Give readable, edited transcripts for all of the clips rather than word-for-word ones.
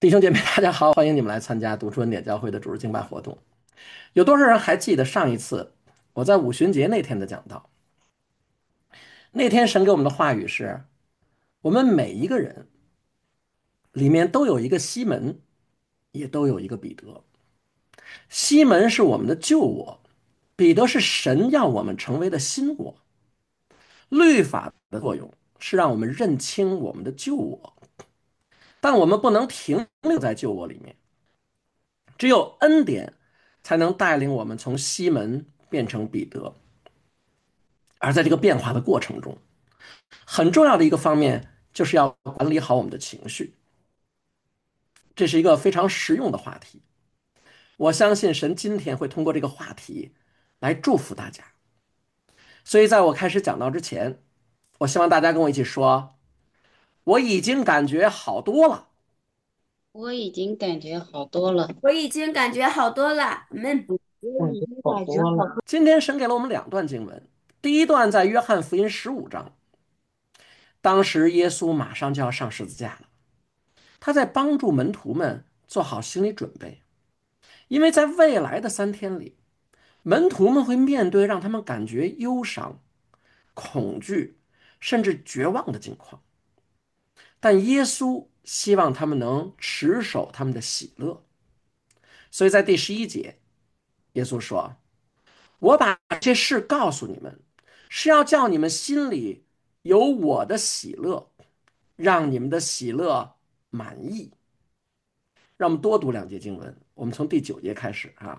弟兄姐妹，大家好，欢迎你们来参加读出恩典教会的主日敬拜活动。有多少人还记得上一次我在五旬节那天的讲道？那天神给我们的话语是：我们每一个人里面都有一个西门，也都有一个彼得。西门是我们的旧我，彼得是神要我们成为的新我。律法的作用是让我们认清我们的旧我，但我们不能停留在旧我里面，只有恩典才能带领我们从西门变成彼得。而在这个变化的过程中，很重要的一个方面就是要管理好我们的情绪，这是一个非常实用的话题。我相信神今天会通过这个话题来祝福大家。所以在我开始讲到之前，我希望大家跟我一起说：我已经感觉好多了。 我已经感觉好多了。 我已经感觉好多了。 我已经感觉好多。 今天神给了我们两段经文，第一段在约翰福音15章，当时耶稣马上就要上十字架了，他在帮助门徒们做好心理准备，因为在未来的3天里，门徒们会面对让他们感觉忧伤、恐惧，甚至绝望的境况。但耶稣希望他们能持守他们的喜乐，所以在第11节，耶稣说：“我把这事告诉你们，是要叫你们心里有我的喜乐，让你们的喜乐满意。”让我们多读2节经文，我们从第9节开始啊。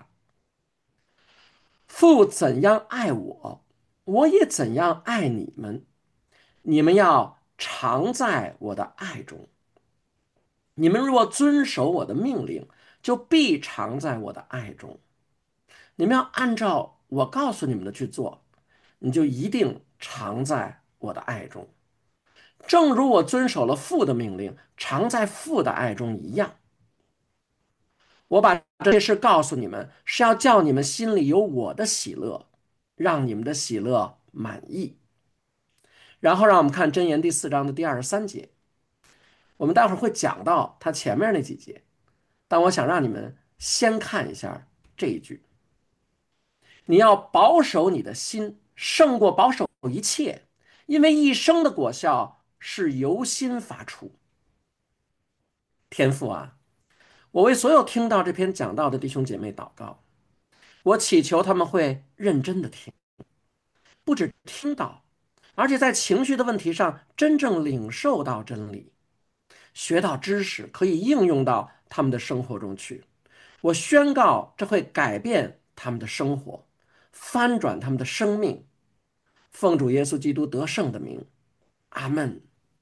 父怎样爱我，我也怎样爱你们。你们要常在我的爱中。你们若遵守我的命令，就必常在我的爱中。你们要按照我告诉你们的去做，你就一定常在我的爱中。正如我遵守了父的命令，常在父的爱中一样。我把这些事告诉你们，是要叫你们心里有我的喜乐，让你们的喜乐满意。然后让我们看箴言第4章的第23节，我们待会儿会讲到它前面那几节，但我想让你们先看一下这一句：你要保守你的心，胜过保守一切，因为一生的果效是由心发出。天父啊，我为所有听到这篇讲道的弟兄姐妹祷告，我祈求他们会认真的听，不止听到，而且在情绪的问题上真正领受到真理，学到知识，可以应用到他们的生活中去。我宣告，这会改变他们的生活，翻转他们的生命。奉主耶稣基督得胜的名，阿门。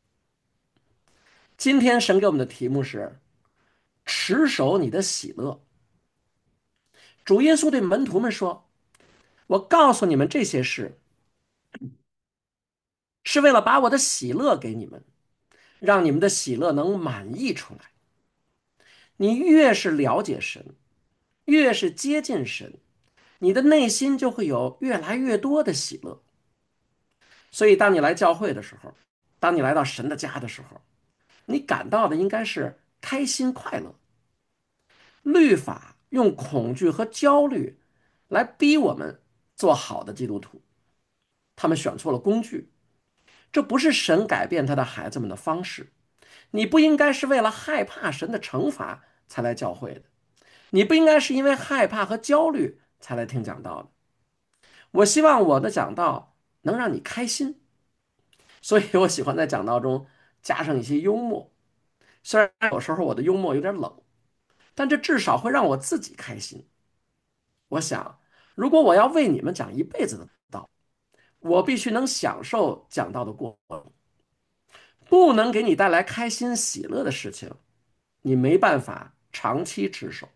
今天神给我们的题目是持守你的喜乐。主耶稣对门徒们说：我告诉你们这些事，是为了把我的喜乐给你们，让你们的喜乐能满溢出来。你越是了解神，越是接近神，你的内心就会有越来越多的喜乐。所以，当你来教会的时候，当你来到神的家的时候，你感到的应该是开心快乐。律法用恐惧和焦虑来逼我们做好的基督徒，他们选错了工具。这不是神改变他的孩子们的方式。你不应该是为了害怕神的惩罚才来教会的，你不应该是因为害怕和焦虑才来听讲道的。我希望我的讲道能让你开心，所以我喜欢在讲道中加上一些幽默。虽然有时候我的幽默有点冷，但这至少会让我自己开心。我想，如果我要为你们讲一辈子的道，我必须能享受讲道的过程。不能给你带来开心喜乐的事情，你没办法长期持守。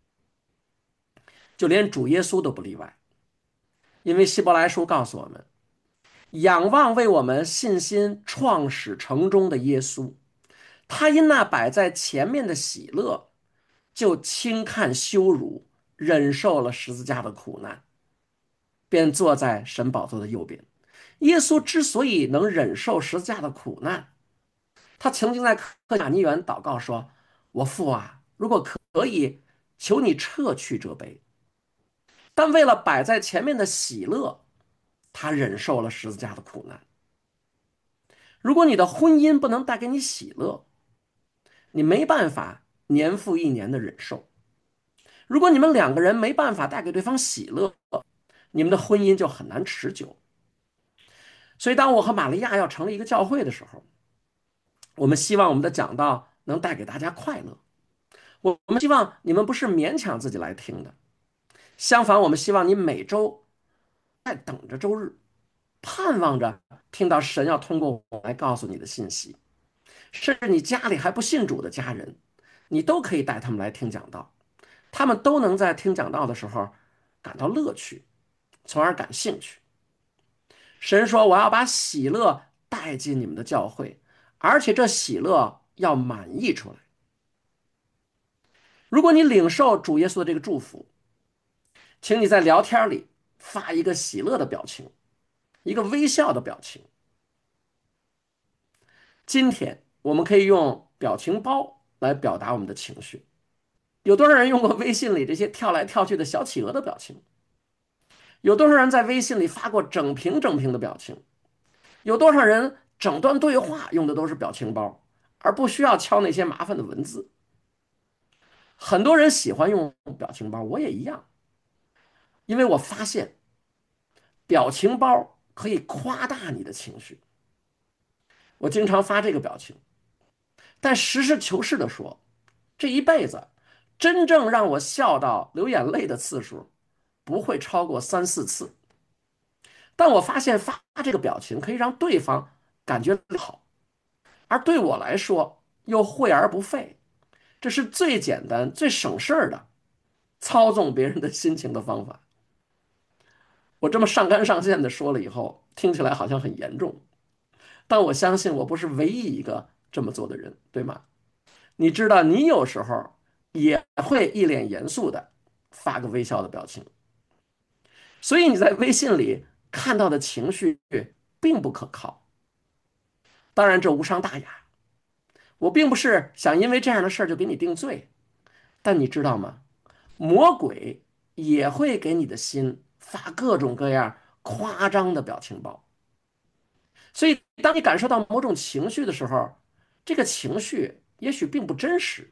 就连主耶稣都不例外，因为希伯来书告诉我们，仰望为我们信心创始成终的耶稣，他因那摆在前面的喜乐，就轻看羞辱，忍受了十字架的苦难，便坐在神宝座的右边。耶稣之所以能忍受十字架的苦难，他曾经在克马尼园祷告说： 我父啊，如果可以，求你撤去这杯。但为了摆在前面的喜乐，他忍受了十字架的苦难。如果你的婚姻不能带给你喜乐，你没办法年复一年的忍受。如果你们两个人没办法带给对方喜乐，你们的婚姻就很难持久。所以，当我和玛利亚要成立一个教会的时候，我们希望我们的讲道能带给大家快乐。我们希望你们不是勉强自己来听的，相反，我们希望你每周在等着周日，盼望着听到神要通过我来告诉你的信息。甚至你家里还不信主的家人，你都可以带他们来听讲道，他们都能在听讲道的时候感到乐趣，从而感兴趣。神说：“我要把喜乐带进你们的教会，而且这喜乐要满溢出来。”如果你领受主耶稣的这个祝福，请你在聊天里发一个喜乐的表情，一个微笑的表情。今天我们可以用表情包来表达我们的情绪。有多少人用过微信里这些跳来跳去的小企鹅的表情？有多少人在微信里发过整屏整屏的表情？有多少人整段对话用的都是表情包，而不需要敲那些麻烦的文字？很多人喜欢用表情包，我也一样，因为我发现表情包可以夸大你的情绪。我经常发这个表情，但实事求是的说，这一辈子真正让我笑到流眼泪的次数不会超过3、4次。但我发现发这个表情可以让对方感觉好，而对我来说又惠而不费，这是最简单、最省事儿的操纵别人的心情的方法。我这么上纲上线的说了以后，听起来好像很严重，但我相信我不是唯一一个这么做的人，对吗？你知道，你有时候也会一脸严肃的发个微笑的表情，所以你在微信里看到的情绪并不可靠。当然，这无伤大雅。我并不是想因为这样的事儿就给你定罪，但你知道吗？魔鬼也会给你的心发各种各样夸张的表情包。所以，当你感受到某种情绪的时候，这个情绪也许并不真实。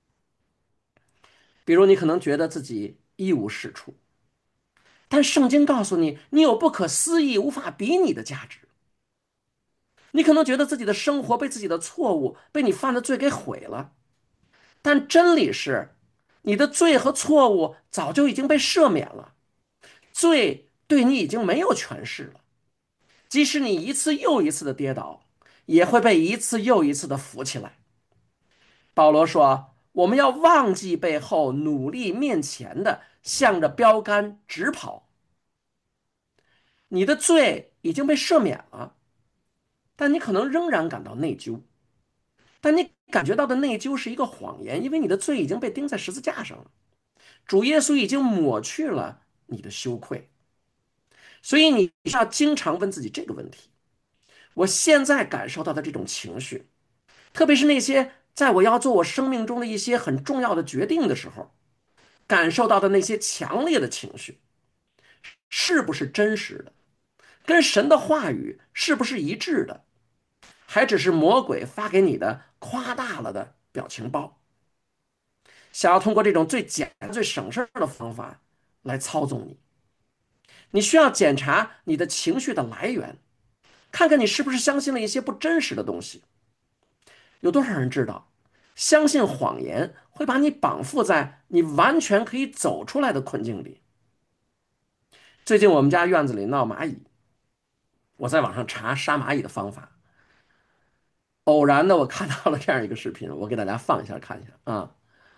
比如，你可能觉得自己一无是处，但圣经告诉你，你有不可思议、无法比拟的价值。你可能觉得自己的生活被自己的错误、被你犯的罪给毁了，但真理是，你的罪和错误早就已经被赦免了，罪对你已经没有权势了。即使你一次又一次的跌倒，也会被一次又一次的扶起来。保罗说：“我们要忘记背后，努力面前的，向着标杆直跑。”你的罪已经被赦免了，但你可能仍然感到内疚。但你感觉到的内疚是一个谎言，因为你的罪已经被钉在十字架上了。主耶稣已经抹去了你的羞愧，所以你需要经常问自己这个问题：我现在感受到的这种情绪，特别是那些在我要做我生命中的一些很重要的决定的时候，感受到的那些强烈的情绪，是不是真实的？跟神的话语是不是一致的？还只是魔鬼发给你的夸大了的表情包，想要通过这种最简单、最省事儿的方法来操纵你？你需要检查你的情绪的来源，看看你是不是相信了一些不真实的东西。有多少人知道，相信谎言会把你绑缚在你完全可以走出来的困境里？最近我们家院子里闹蚂蚁，我在网上查杀蚂蚁的方法，偶然的我看到了这样一个视频，我给大家放一下看一下啊。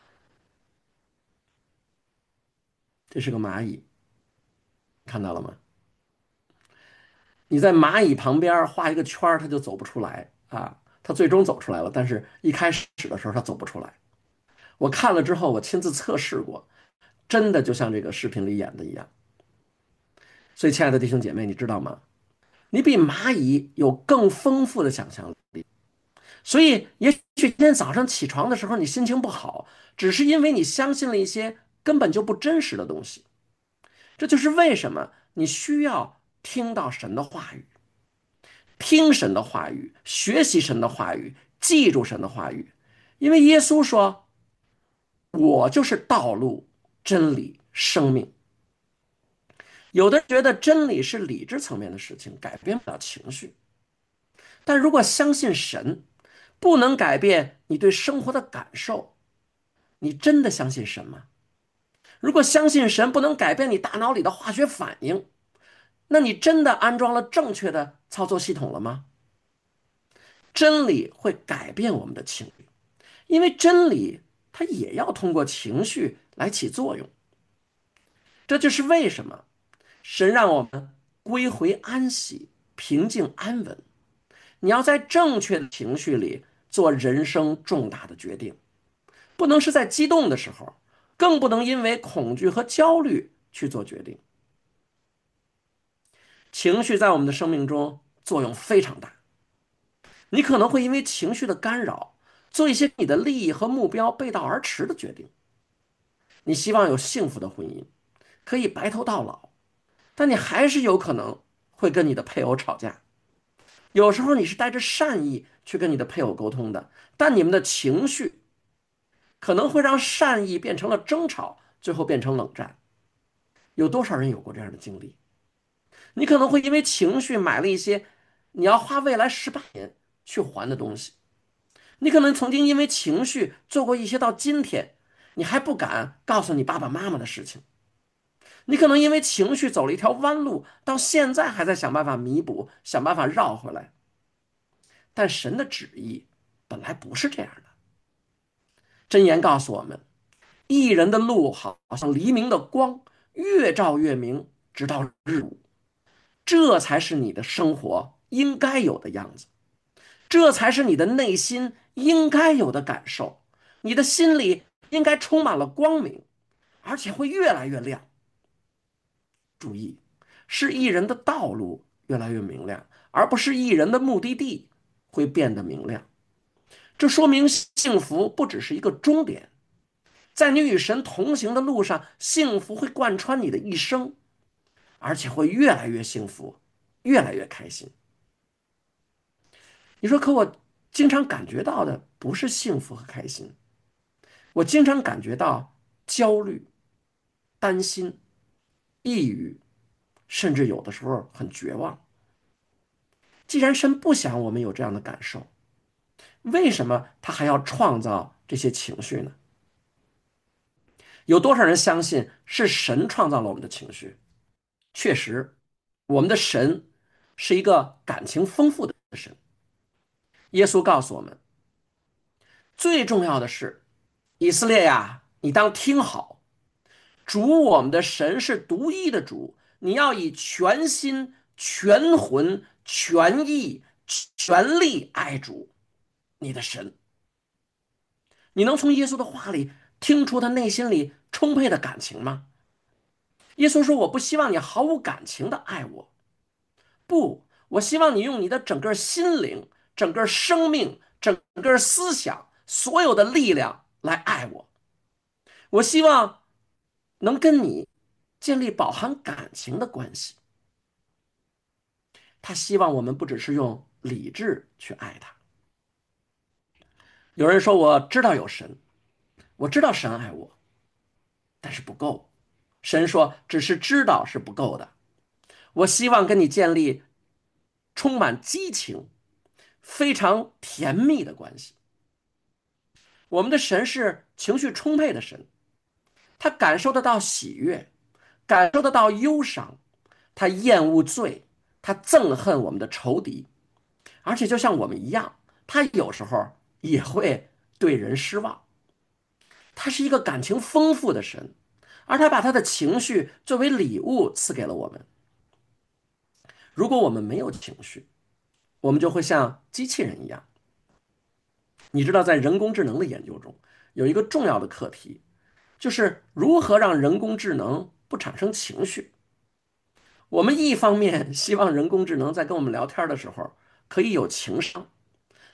这是个蚂蚁，看到了吗？你在蚂蚁旁边画一个圈儿，它就走不出来啊。它最终走出来了，但是一开始的时候它走不出来。我看了之后，我亲自测试过，真的就像这个视频里演的一样。所以，亲爱的弟兄姐妹，你知道吗？你比蚂蚁有更丰富的想象力。 所以，也许今天早上起床的时候你心情不好，只是因为你相信了一些根本就不真实的东西。这就是为什么你需要听到神的话语，听神的话语，学习神的话语，记住神的话语。因为耶稣说：“我就是道路、真理、生命。”有的人觉得真理是理智层面的事情，改变不了情绪。但如果相信神，不能改变你对生活的感受，你真的相信神吗？如果相信神不能改变你大脑里的化学反应，那你真的安装了正确的操作系统了吗？真理会改变我们的情绪，因为真理它也要通过情绪来起作用。这就是为什么神让我们归回安息、平静安稳。你要在正确的情绪里做人生重大的决定，不能是在激动的时候，更不能因为恐惧和焦虑去做决定。情绪在我们的生命中作用非常大，你可能会因为情绪的干扰，做一些你的利益和目标背道而驰的决定。你希望有幸福的婚姻，可以白头到老，但你还是有可能会跟你的配偶吵架。有时候你是带着善意去跟你的配偶沟通的，但你们的情绪可能会让善意变成了争吵，最后变成冷战。有多少人有过这样的经历？你可能会因为情绪买了一些你要花未来18年去还的东西。你可能曾经因为情绪做过一些到今天你还不敢告诉你爸爸妈妈的事情。你可能因为情绪走了一条弯路，到现在还在想办法弥补，想办法绕回来。但神的旨意本来不是这样的。箴言告诉我们，义人的路好像黎明的光，越照越明，直到日午。这才是你的生活应该有的样子，这才是你的内心应该有的感受。你的心里应该充满了光明，而且会越来越亮。注意，是艺人的道路越来越明亮，而不是艺人的目的地会变得明亮。这说明幸福不只是一个终点，在你与神同行的路上，幸福会贯穿你的一生，而且会越来越幸福，越来越开心。你说，可我经常感觉到的不是幸福和开心，我经常感觉到焦虑、担心、抑郁，甚至有的时候很绝望。既然神不想我们有这样的感受，为什么他还要创造这些情绪呢？有多少人相信是神创造了我们的情绪？确实，我们的神是一个感情丰富的神。耶稣告诉我们，最重要的是，以色列呀，你当听好，主我们的神是独一的主，你要以全心、全魂、全意、全力爱主，你的神。你能从耶稣的话里听出他内心里充沛的感情吗？耶稣说：“我不希望你毫无感情的爱我，不，我希望你用你的整个心灵、整个生命、整个思想、所有的力量来爱我。我希望能跟你建立饱含感情的关系。”他希望我们不只是用理智去爱他。有人说：“我知道有神，我知道神爱我，但是不够。”神说：“只是知道是不够的。我希望跟你建立充满激情、非常甜蜜的关系。”我们的神是情绪充沛的神，他感受得到喜悦，感受得到忧伤，他厌恶罪，他憎恨我们的仇敌，而且就像我们一样，他有时候也会对人失望。他是一个感情丰富的神，而他把他的情绪作为礼物赐给了我们。如果我们没有情绪，我们就会像机器人一样。你知道，在人工智能的研究中，有一个重要的课题，就是如何让人工智能不产生情绪。我们一方面希望人工智能在跟我们聊天的时候可以有情商，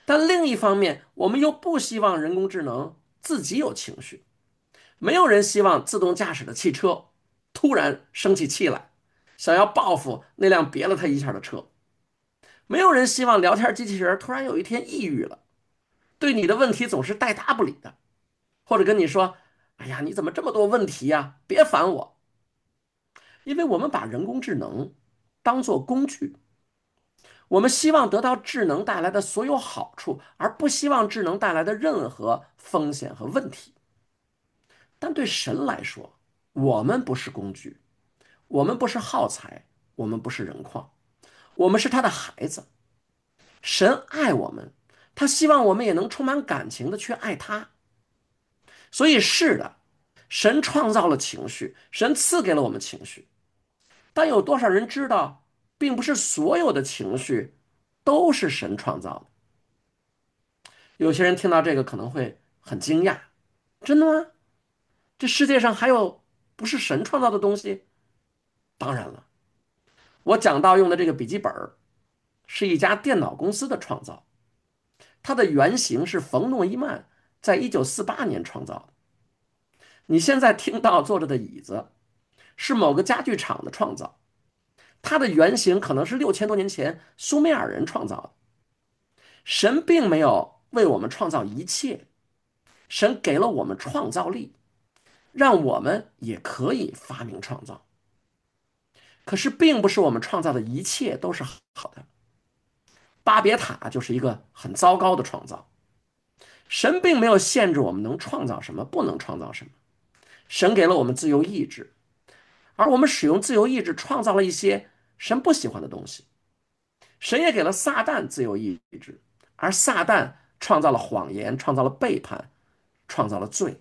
但另一方面，我们又不希望人工智能自己有情绪。没有人希望自动驾驶的汽车突然生起气来，想要报复那辆别了他一下的车。没有人希望聊天机器人突然有一天抑郁了，对你的问题总是带答不理的，或者跟你说：“哎呀，你怎么这么多问题呀？别烦我。”因为我们把人工智能当作工具，我们希望得到智能带来的所有好处，而不希望智能带来的任何风险和问题。但对神来说，我们不是工具，我们不是耗材，我们不是人矿，我们是他的孩子。神爱我们，他希望我们也能充满感情的去爱他。所以是的，神创造了情绪，神赐给了我们情绪，但有多少人知道，并不是所有的情绪都是神创造的？有些人听到这个可能会很惊讶，真的吗？这世界上还有不是神创造的东西？当然了，我讲到用的这个笔记本是一家电脑公司的创造，它的原型是冯诺依曼在1948年创造的。你现在听到坐着的椅子是某个家具厂的创造，它的原型可能是6000多年前苏美尔人创造的。神并没有为我们创造一切，神给了我们创造力，让我们也可以发明创造。可是，并不是我们创造的一切都是好的。巴别塔就是一个很糟糕的创造。神并没有限制我们能创造什么，不能创造什么。神给了我们自由意志，而我们使用自由意志创造了一些神不喜欢的东西。神也给了撒旦自由意志，而撒旦创造了谎言，创造了背叛，创造了罪。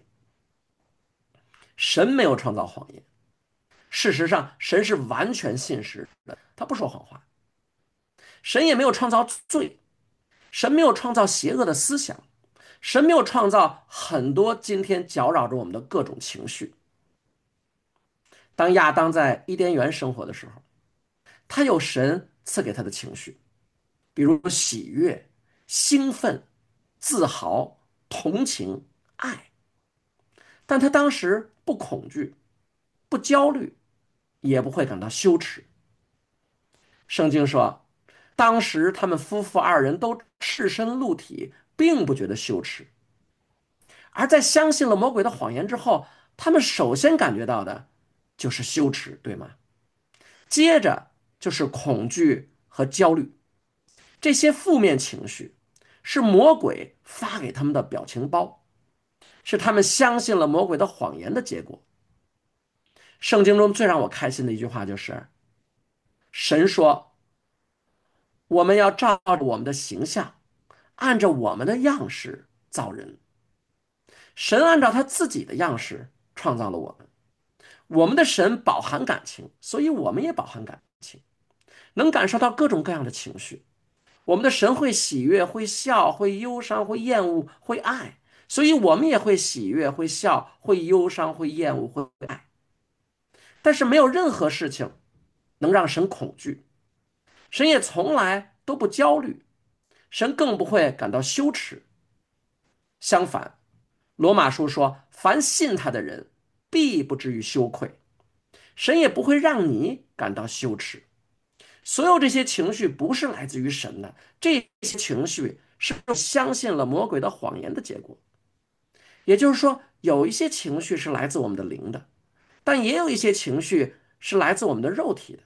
神没有创造谎言，事实上，神是完全信实的，他不说谎话。神也没有创造罪，神没有创造邪恶的思想，神没有创造很多今天搅扰着我们的各种情绪。当亚当在伊甸园生活的时候，他有神赐给他的情绪，比如喜悦、兴奋、自豪、同情、爱。但他当时不恐惧、不焦虑，也不会感到羞耻。圣经说，当时他们夫妇二人都赤身露体，并不觉得羞耻。而在相信了魔鬼的谎言之后，他们首先感觉到的就是羞耻，对吗？接着就是恐惧和焦虑，这些负面情绪是魔鬼发给他们的表情包，是他们相信了魔鬼的谎言的结果。圣经中最让我开心的一句话就是，神说我们要照着我们的形象，按照我们的样式造人。神按照他自己的样式创造了我们，我们的神饱含感情，所以我们也饱含感情，能感受到各种各样的情绪。我们的神会喜悦，会笑，会忧伤，会厌恶，会爱，所以我们也会喜悦，会笑，会忧伤，会厌恶，会爱。但是没有任何事情能让神恐惧，神也从来都不焦虑，神更不会感到羞耻。相反，罗马书说，凡信他的人必不至于羞愧，神也不会让你感到羞耻。所有这些情绪不是来自于神的，这些情绪是相信了魔鬼的谎言的结果。也就是说，有一些情绪是来自我们的灵的，但也有一些情绪是来自我们的肉体的。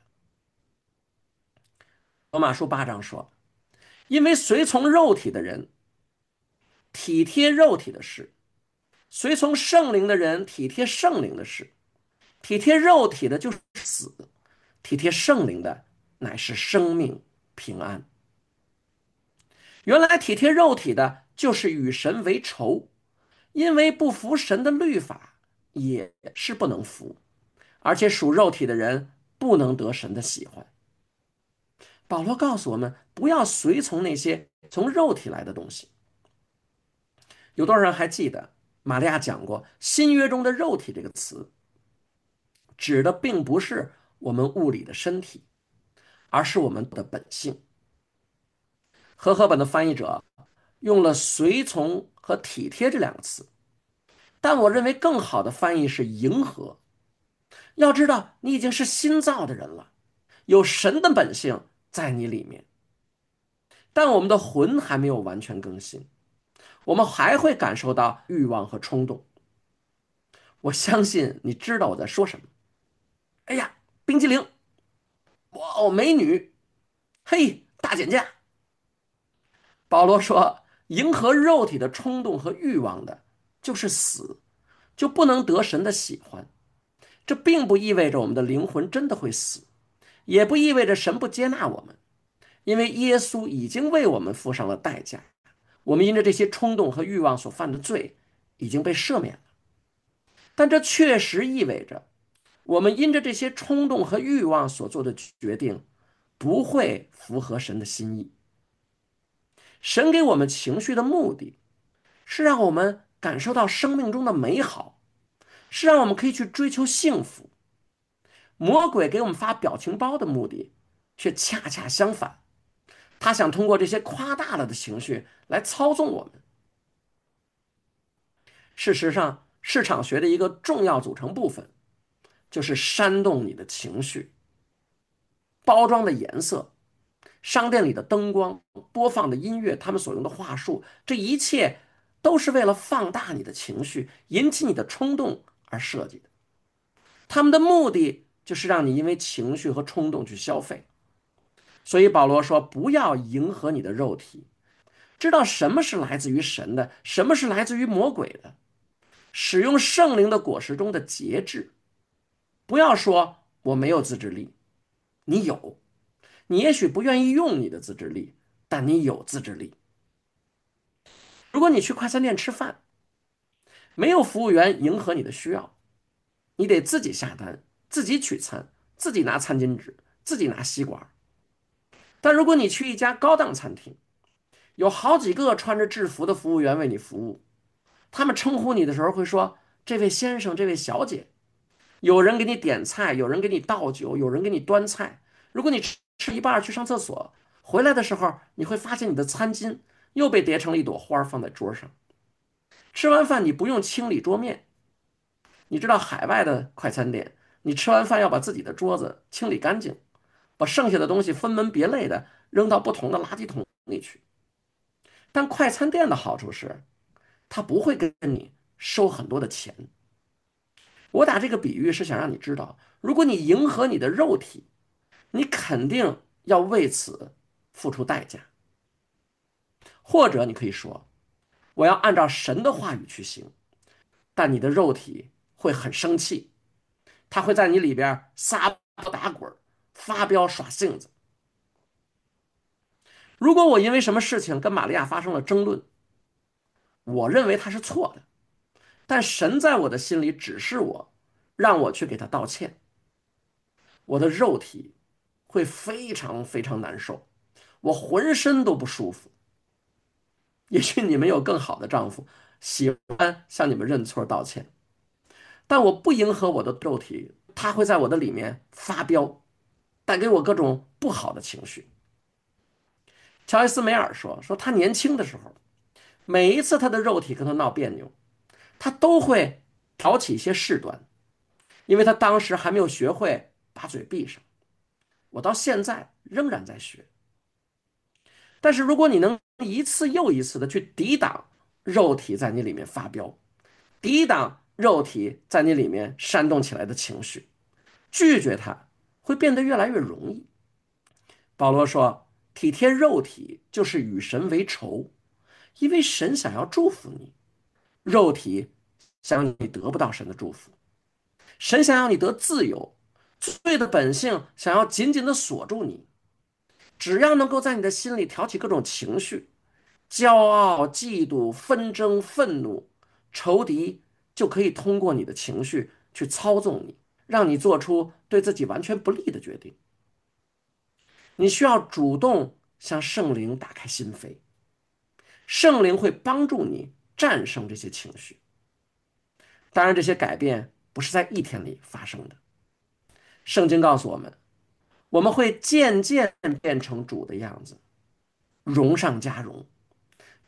罗马书8章说，因为随从肉体的人体贴肉体的事，随从圣灵的人体贴圣灵的事。体贴肉体的就是死，体贴圣灵的乃是生命平安。原来体贴肉体的就是与神为仇，因为不服神的律法也是不能服，而且属肉体的人不能得神的喜欢。保罗告诉我们，不要随从那些从肉体来的东西。有多少人还记得玛利亚讲过新约中的肉体这个词，指的并不是我们物理的身体，而是我们的本性。和合本的翻译者用了随从和体贴这两个词，但我认为更好的翻译是迎合。要知道，你已经是新造的人了，有神的本性在你里面，但我们的魂还没有完全更新，我们还会感受到欲望和冲动。我相信你知道我在说什么。哎呀，冰激凌，哇哦，美女，嘿，大减价。保罗说，迎合肉体的冲动和欲望的，就是死，就不能得神的喜欢。这并不意味着我们的灵魂真的会死，也不意味着神不接纳我们，因为耶稣已经为我们付上了代价。我们因着这些冲动和欲望所犯的罪，已经被赦免了。但这确实意味着，我们因着这些冲动和欲望所做的决定，不会符合神的心意。神给我们情绪的目的是让我们感受到生命中的美好，是让我们可以去追求幸福。魔鬼给我们发表情包的目的，却恰恰相反，他想通过这些夸大了的情绪来操纵我们。事实上，市场学的一个重要组成部分就是煽动你的情绪，包装的颜色、商店里的灯光、播放的音乐，他们所用的话术，这一切都是为了放大你的情绪，引起你的冲动而设计的。他们的目的就是让你因为情绪和冲动去消费。所以保罗说，不要迎合你的肉体，知道什么是来自于神的，什么是来自于魔鬼的，使用圣灵的果实中的节制。不要说我没有自制力，你有，你也许不愿意用你的自制力，但你有自制力。如果你去快餐店吃饭，没有服务员迎合你的需要，你得自己下单，自己取餐，自己拿餐巾纸，自己拿吸管。但如果你去一家高档餐厅，有好几个穿着制服的服务员为你服务，他们称呼你的时候会说："这位先生，这位小姐。"有人给你点菜，有人给你倒酒，有人给你端菜。如果你吃一半去上厕所，回来的时候，你会发现你的餐巾又被叠成了一朵花放在桌上。吃完饭你不用清理桌面，你知道海外的快餐店，你吃完饭要把自己的桌子清理干净，把剩下的东西分门别类的扔到不同的垃圾桶里去。但快餐店的好处是，他不会跟你收很多的钱。我打这个比喻是想让你知道，如果你迎合你的肉体，你肯定要为此付出代价。或者你可以说，我要按照神的话语去行，但你的肉体会很生气，他会在你里边撒泼打滚、发飙耍性子。如果我因为什么事情跟玛利亚发生了争论，我认为他是错的，但神在我的心里指示我，让我去给他道歉，我的肉体会非常非常难受，我浑身都不舒服。也许你们有更好的丈夫，喜欢向你们认错道歉，但我不迎合我的肉体，他会在我的里面发飙，带给我各种不好的情绪。乔伊斯梅尔说他年轻的时候，每一次他的肉体跟他闹别扭，他都会挑起一些事端，因为他当时还没有学会把嘴闭上。我到现在仍然在学。但是如果你能一次又一次的去抵挡肉体在你里面发飙，抵挡肉体在你里面煽动起来的情绪，拒绝它，会变得越来越容易。保罗说，体贴肉体就是与神为仇，因为神想要祝福你，肉体想要你得不到神的祝福。神想要你得自由，罪的本性想要紧紧的锁住你。只要能够在你的心里挑起各种情绪，骄傲、嫉妒、纷争、愤怒、仇敌，就可以通过你的情绪去操纵你，让你做出对自己完全不利的决定。你需要主动向圣灵打开心扉，圣灵会帮助你战胜这些情绪。当然，这些改变不是在一天里发生的。圣经告诉我们，我们会渐渐变成主的样子，荣上加荣。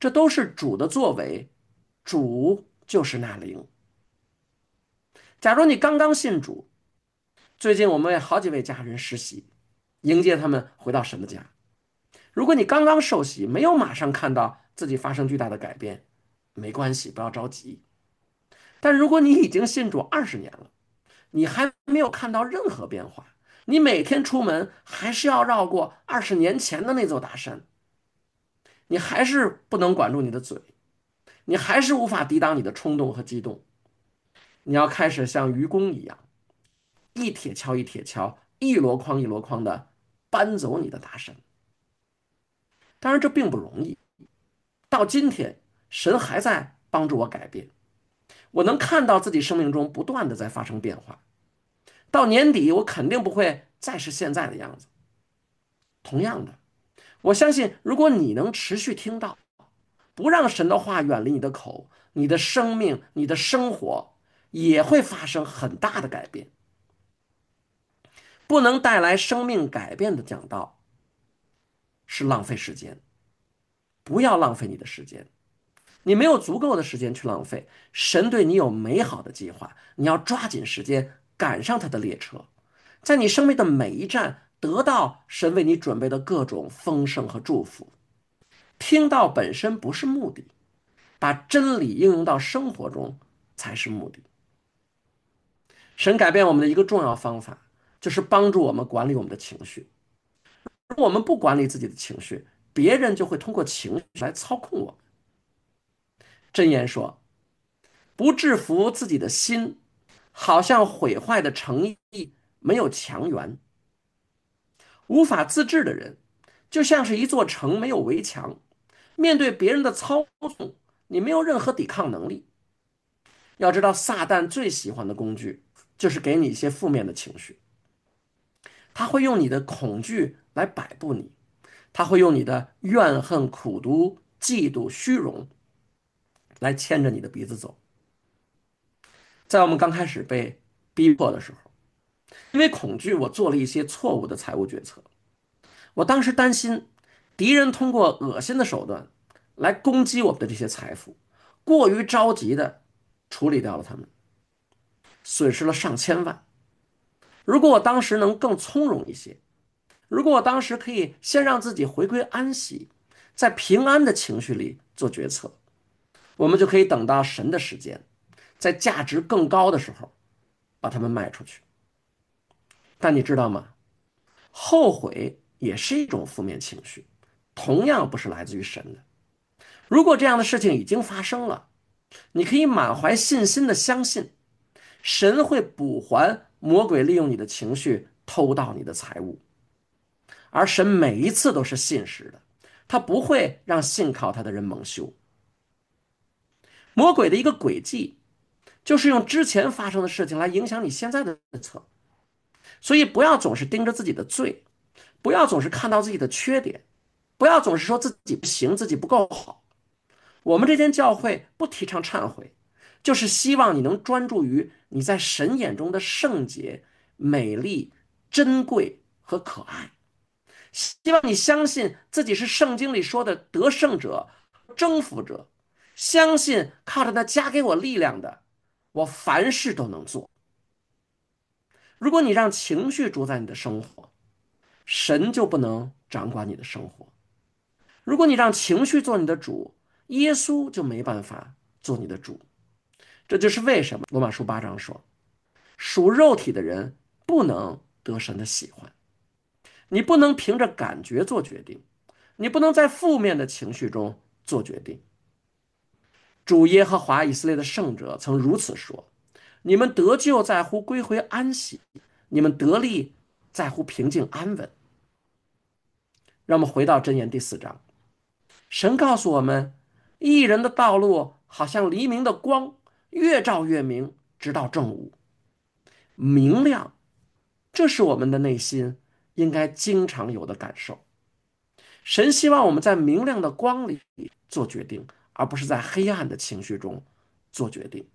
这都是主的作为，主就是那灵。假如你刚刚信主，最近我们为好几位家人实习，迎接他们回到神的家。如果你刚刚受洗，没有马上看到自己发生巨大的改变，没关系，不要着急。但如果你已经信主20年了，你还没有看到任何变化，你每天出门还是要绕过20年前的那座大山，你还是不能管住你的嘴，你还是无法抵挡你的冲动和激动，你要开始像愚公一样，一铁锹一铁锹，一箩筐一箩筐的搬走你的大山。当然，这并不容易。到今天，神还在帮助我改变，我能看到自己生命中不断的在发生变化。到年底，我肯定不会再是现在的样子。同样的，我相信，如果你能持续听到，不让神的话远离你的口，你的生命、你的生活也会发生很大的改变。不能带来生命改变的讲道是浪费时间，不要浪费你的时间。你没有足够的时间去浪费，神对你有美好的计划，你要抓紧时间赶上他的列车，在你生命的每一站得到神为你准备的各种丰盛和祝福。听到本身不是目的，把真理应用到生活中才是目的。神改变我们的一个重要方法，就是帮助我们管理我们的情绪。如果我们不管理自己的情绪，别人就会通过情绪来操控我们。箴言说：不制服自己的心，好像毁坏的城邑没有墙垣。无法自制的人，就像是一座城没有围墙，面对别人的操纵，你没有任何抵抗能力。要知道，撒旦最喜欢的工具就是给你一些负面的情绪，他会用你的恐惧来摆布你，他会用你的怨恨、苦毒、嫉妒、虚荣来牵着你的鼻子走。在我们刚开始被逼迫的时候，因为恐惧，我做了一些错误的财务决策。我当时担心敌人通过恶心的手段来攻击我们的这些财富，过于着急的处理掉了他们，损失了上千万。如果我当时能更从容一些，如果我当时可以先让自己回归安息，在平安的情绪里做决策，我们就可以等到神的时间，在价值更高的时候把它们卖出去。但你知道吗？后悔也是一种负面情绪，同样不是来自于神的。如果这样的事情已经发生了，你可以满怀信心的相信，神会补还魔鬼利用你的情绪偷盗你的财物，而神每一次都是信实的，他不会让信靠他的人蒙羞。魔鬼的一个诡计就是用之前发生的事情来影响你现在的决策，所以不要总是盯着自己的罪，不要总是看到自己的缺点，不要总是说自己不行，自己不够好。我们这间教会不提倡忏悔，就是希望你能专注于你在神眼中的圣洁、美丽、珍贵和可爱。希望你相信自己是圣经里说的得胜者、征服者，相信靠着那加给我力量的，我凡事都能做。如果你让情绪主宰你的生活，神就不能掌管你的生活；如果你让情绪做你的主，耶稣就没办法做你的主。这就是为什么罗马书8章说，属肉体的人不能得神的喜欢。你不能凭着感觉做决定，你不能在负面的情绪中做决定。主耶和华以色列的圣者曾如此说：你们得救在乎归回安息，你们得力在乎平静安稳。让我们回到箴言第4章，神告诉我们，义人的道路好像黎明的光，越照越明，直到正午。明亮，这是我们的内心应该经常有的感受。神希望我们在明亮的光里做决定，而不是在黑暗的情绪中做决定。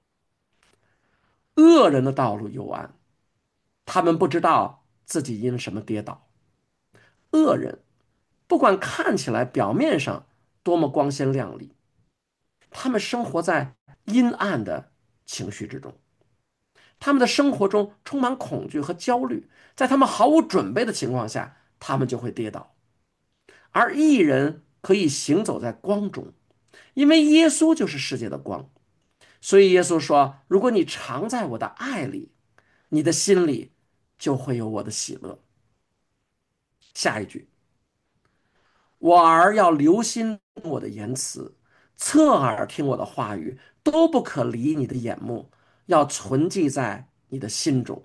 恶人的道路幽暗，他们不知道自己因什么跌倒。恶人不管看起来表面上多么光鲜亮丽，他们生活在阴暗的情绪之中，他们的生活中充满恐惧和焦虑，在他们毫无准备的情况下，他们就会跌倒。而义人可以行走在光中，因为耶稣就是世界的光。所以耶稣说：“如果你常在我的爱里，你的心里就会有我的喜乐。”下一句，我儿要留心我的言辞，侧耳听我的话语，都不可离你的眼目，要存记在你的心中。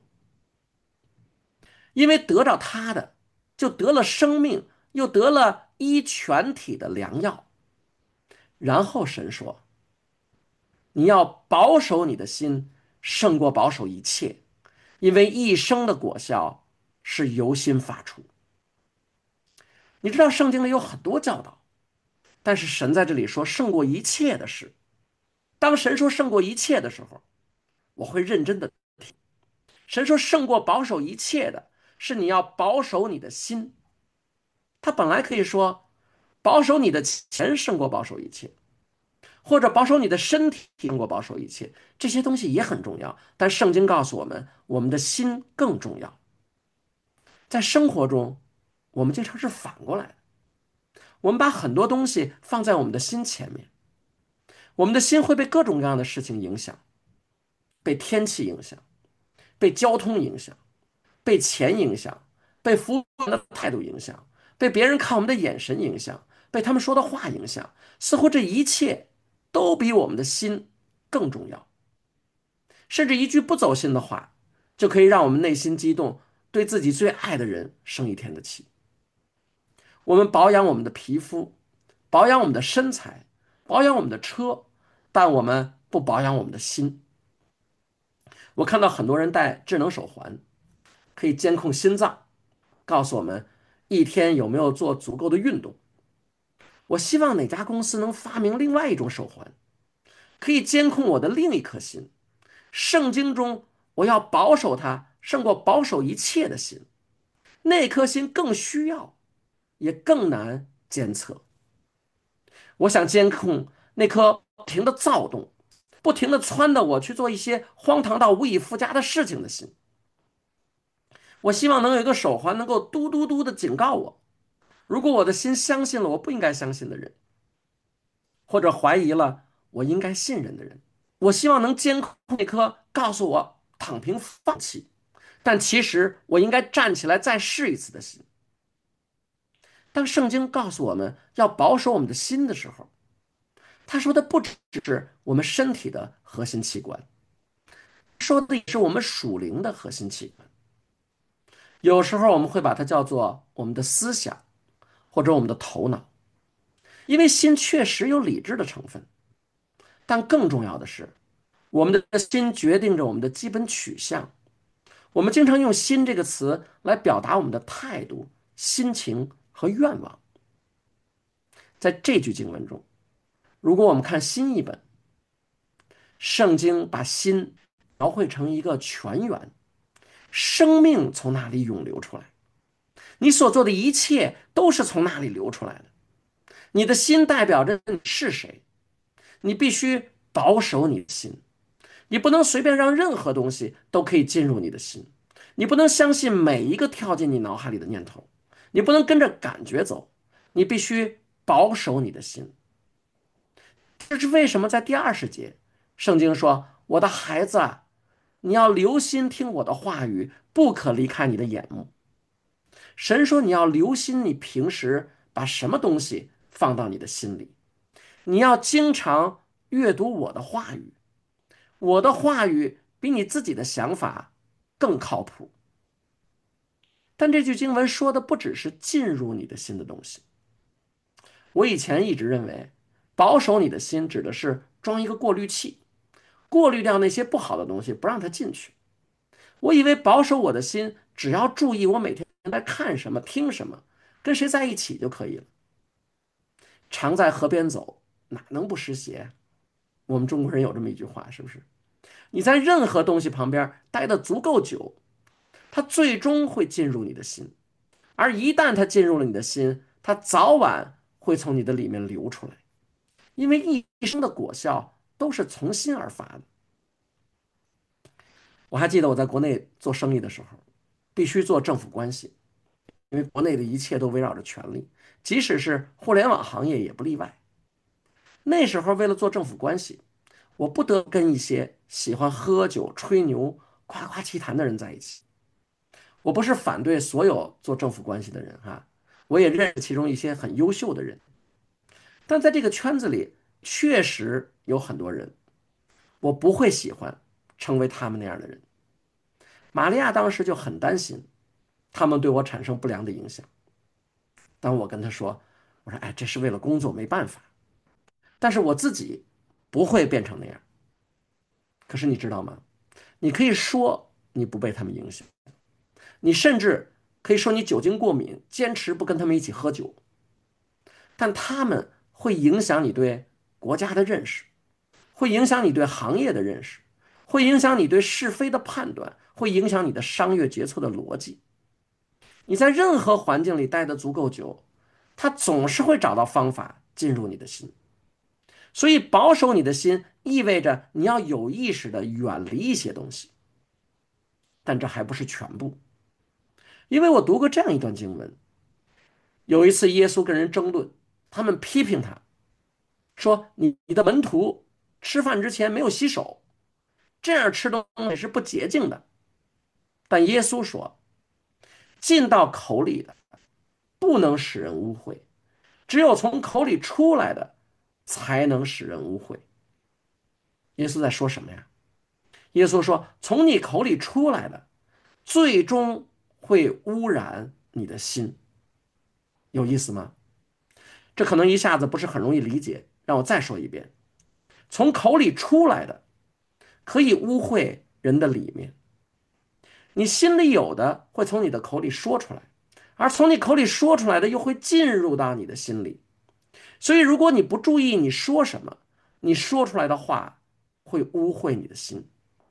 因为得着他的，就得了生命，又得了医全体的良药。然后神说：你要保守你的心，胜过保守一切，因为一生的果效是由心发出。你知道圣经里有很多教导，但是神在这里说胜过一切的事。当神说胜过一切的时候，我会认真的听。神说胜过保守一切的是你要保守你的心。他本来可以说保守你的钱胜过保守一切，或者保守你的身体胜过保守一切，这些东西也很重要。但圣经告诉我们，我们的心更重要。在生活中，我们经常是反过来的，我们把很多东西放在我们的心前面，我们的心会被各种各样的事情影响，被天气影响，被交通影响，被钱影响，被服务员的态度影响，被别人看我们的眼神影响，被他们说的话影响，似乎这一切都比我们的心更重要。甚至一句不走心的话，就可以让我们内心激动，对自己最爱的人生一天的气。我们保养我们的皮肤，保养我们的身材，保养我们的车，但我们不保养我们的心。我看到很多人戴智能手环，可以监控心脏，告诉我们一天有没有做足够的运动。我希望哪家公司能发明另外一种手环，可以监控我的另一颗心。圣经中，我要保守它，胜过保守一切的心。那颗心更需要，也更难监测。我想监控那颗不停的躁动、不停的撺掇我去做一些荒唐到无以复加的事情的心。我希望能有一个手环，能够嘟嘟嘟的警告我，如果我的心相信了我不应该相信的人，或者怀疑了我应该信任的人。我希望能监控那颗告诉我躺平放弃，但其实我应该站起来再试一次的心。当圣经告诉我们要保守我们的心的时候，他说的不只是我们身体的核心器官，说的也是我们属灵的核心器官。有时候我们会把它叫做我们的思想或者我们的头脑，因为心确实有理智的成分，但更重要的是，我们的心决定着我们的基本取向。我们经常用“心”这个词来表达我们的态度、心情和愿望。在这句经文中，如果我们看新译本，圣经把心描绘成一个泉源，生命从那里涌流出来。你所做的一切都是从那里流出来的。你的心代表着你是谁，你必须保守你的心，你不能随便让任何东西都可以进入你的心，你不能相信每一个跳进你脑海里的念头，你不能跟着感觉走，你必须保守你的心。这是为什么在第20节，圣经说：“我的孩子啊，你要留心听我的话语，不可离开你的眼目。”神说你要留心你平时把什么东西放到你的心里，你要经常阅读我的话语，我的话语比你自己的想法更靠谱。但这句经文说的不只是进入你的心的东西。我以前一直认为，保守你的心指的是装一个过滤器，过滤掉那些不好的东西，不让它进去。我以为保守我的心，只要注意我每天在看什么、听什么，跟谁在一起就可以了。常在河边走，哪能不湿鞋？我们中国人有这么一句话，是不是？你在任何东西旁边待得足够久，它最终会进入你的心，而一旦它进入了你的心，它早晚会从你的里面流出来。 因为一生的果效都是从心而发的。我还记得我在国内做生意的时候，必须做政府关系，因为国内的一切都围绕着权力，即使是互联网行业也不例外。那时候为了做政府关系，我不得不跟一些喜欢喝酒、吹牛、夸夸其谈的人在一起。我不是反对所有做政府关系的人哈，我也认识其中一些很优秀的人，但在这个圈子里，确实有很多人，我不会喜欢成为他们那样的人。玛利亚当时就很担心，他们对我产生不良的影响。当我跟她说，我说，哎，这是为了工作，没办法，但是我自己不会变成那样。可是你知道吗？你可以说你不被他们影响，你甚至可以说你酒精过敏，坚持不跟他们一起喝酒，但他们会影响你对国家的认识，会影响你对行业的认识，会影响你对是非的判断，会影响你的商业决策的逻辑。你在任何环境里待得足够久，他总是会找到方法进入你的心。所以，保守你的心意味着你要有意识地远离一些东西，但这还不是全部。因为我读过这样一段经文，有一次耶稣跟人争论，他们批评他说：“你的门徒吃饭之前没有洗手，这样吃东西是不洁净的。”但耶稣说：“进到口里的不能使人污秽，只有从口里出来的才能使人污秽。”耶稣在说什么呀？耶稣说：“从你口里出来的，最终会污染你的心。”有意思吗？这可能一下子不是很容易理解，让我再说一遍：从口里出来的可以污秽人的里面，你心里有的会从你的口里说出来，而从你口里说出来的又会进入到你的心里。所以，如果你不注意你说什么，你说出来的话会污秽你的心。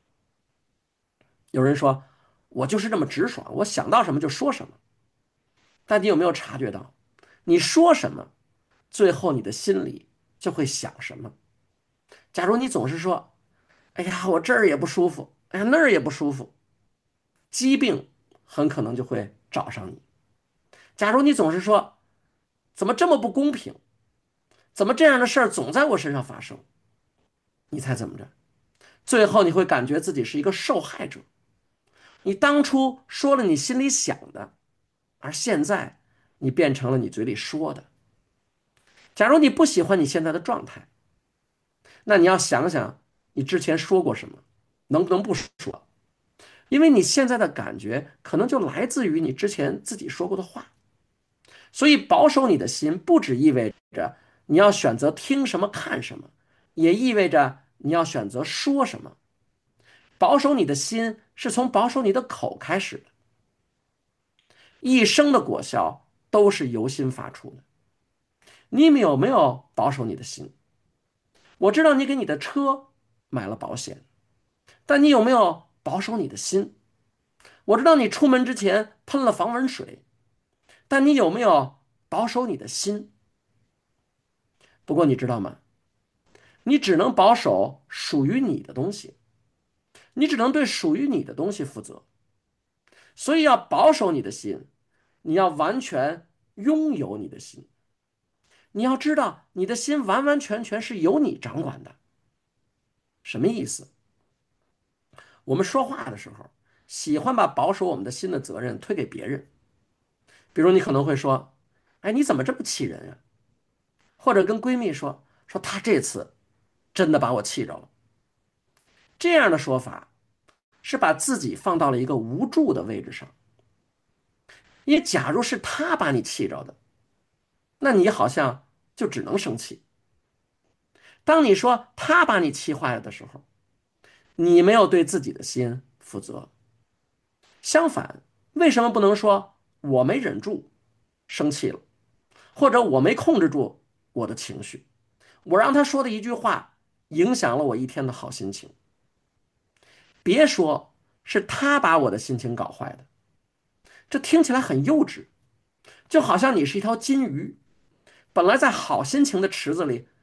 有人说，我就是这么直爽，我想到什么就说什么。但你有没有察觉到，你说什么，最后你的心里就会想什么？假如你总是说，哎呀，我这儿也不舒服，哎呀，那儿也不舒服，疾病很可能就会找上你。假如你总是说，怎么这么不公平？怎么这样的事儿总在我身上发生？你猜怎么着？最后你会感觉自己是一个受害者。你当初说了你心里想的，而现在你变成了你嘴里说的。假如你不喜欢你现在的状态，那你要想想你之前说过什么，能不能不说？因为你现在的感觉可能就来自于你之前自己说过的话。所以保守你的心，不只意味着你要选择听什么看什么，也意味着你要选择说什么。保守你的心是从保守你的口开始的，一生的果效都是由心发出的。你们有没有保守你的心？我知道你给你的车买了保险，但你有没有保守你的心？我知道你出门之前喷了防蚊水，但你有没有保守你的心？不过你知道吗？你只能保守属于你的东西，你只能对属于你的东西负责。所以要保守你的心，你要完全拥有你的心。你要知道，你的心完完全全是由你掌管的。什么意思？我们说话的时候，喜欢把保守我们的心的责任推给别人。比如你可能会说：“哎，你怎么这么气人呀？”或者跟闺蜜说她这次真的把我气着了。这样的说法是把自己放到了一个无助的位置上。因为假如是她把你气着的，那你好像就只能生气。当你说她把你气坏了的时候，你没有对自己的心负责。相反，为什么不能说我没忍住，生气了，或者我没控制住我的情绪，我让他说的一句话影响了我一天的好心情？别说是他把我的心情搞坏的，这听起来很幼稚，就好像你是一条金鱼，本来在好心情的池子里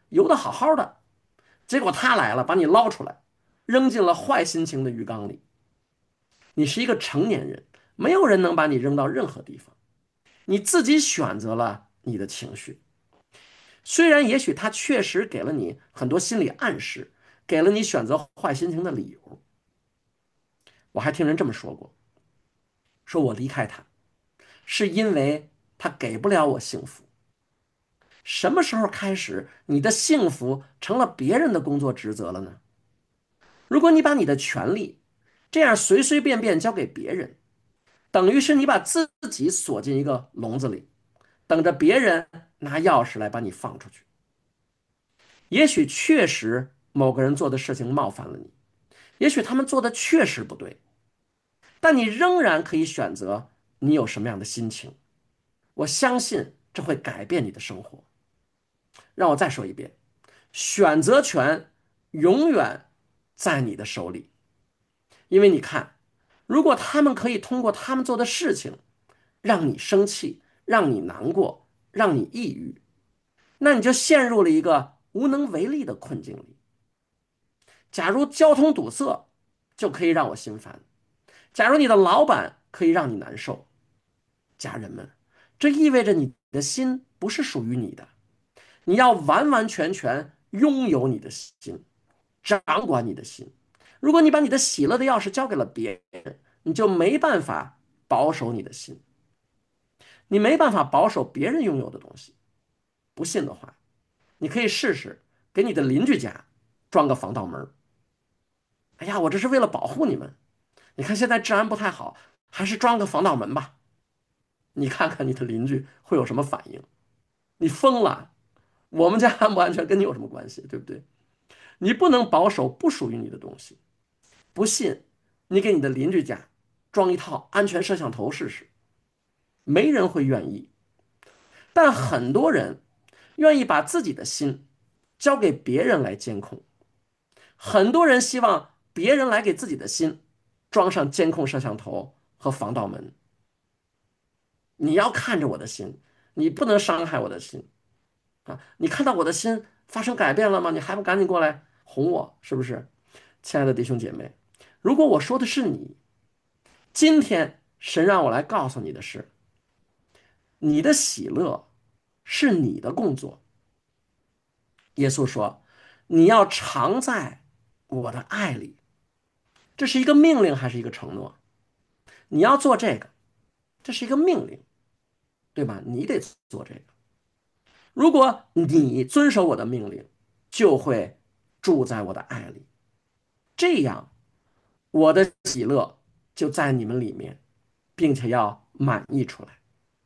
游得好好的，结果他来了，把你捞出来，扔进了坏心情的鱼缸里。你是一个成年人，没有人能把你扔到任何地方，你自己选择了你的情绪。虽然也许他确实给了你很多心理暗示，给了你选择坏心情的理由。我还听人这么说过，说我离开他是因为他给不了我幸福。什么时候开始，你的幸福成了别人的工作职责了呢？如果你把你的权利这样随随便便交给别人，等于是你把自己锁进一个笼子里，等着别人拿钥匙来把你放出去。也许确实某个人做的事情冒犯了你，也许他们做的确实不对，但你仍然可以选择你有什么样的心情。我相信这会改变你的生活。让我再说一遍，选择权永远在你的手里。因为你看，如果他们可以通过他们做的事情让你生气、让你难过、让你抑郁，那你就陷入了一个无能为力的困境里。假如交通堵塞就可以让我心烦，假如你的老板可以让你难受，家人们，这意味着你的心不是属于你的，你要完完全全拥有你的心，掌管你的心。如果你把你的喜乐的钥匙交给了别人，你就没办法保守你的心，你没办法保守别人拥有的东西。不信的话，你可以试试给你的邻居家装个防盗门。哎呀，我这是为了保护你们。你看现在治安不太好，还是装个防盗门吧。你看看你的邻居会有什么反应？你疯了！我们家安不安全跟你有什么关系？对不对？你不能保守不属于你的东西。不信，你给你的邻居家装一套安全摄像头试试，没人会愿意。但很多人愿意把自己的心交给别人来监控，很多人希望别人来给自己的心装上监控摄像头和防盗门。你要看着我的心，你不能伤害我的心啊！你看到我的心发生改变了吗？你还不赶紧过来哄我，是不是？亲爱的弟兄姐妹，如果我说的是你，今天神让我来告诉你的是，你的喜乐是你的工作。耶稣说，你要常在我的爱里，这是一个命令还是一个承诺？你要做这个，这是一个命令，对吧？你得做这个。如果你遵守我的命令，就会住在我的爱里，这样我的喜乐就在你们里面，并且要满溢出来。